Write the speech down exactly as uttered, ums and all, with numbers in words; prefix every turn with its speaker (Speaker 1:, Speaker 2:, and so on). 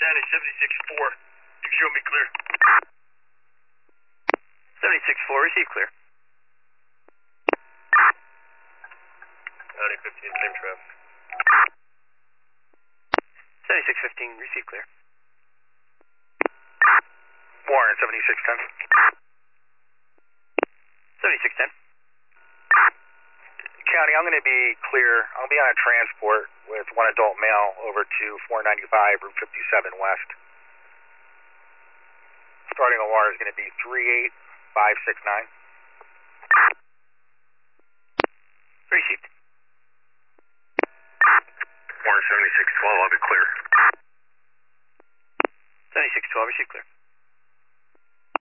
Speaker 1: County seventy-six four. You show me clear.
Speaker 2: seventy-six four, receive clear.
Speaker 1: County fifteen, same traffic.
Speaker 2: seventy-six fifteen, receive clear.
Speaker 1: Warren, seventy-six ten.
Speaker 2: seventy-six ten.
Speaker 1: County, I'm going to be clear. I'll be on a transport with one adult male over to four ninety-five, Route fifty-seven West. Starting O R is going to be three eight five six nine.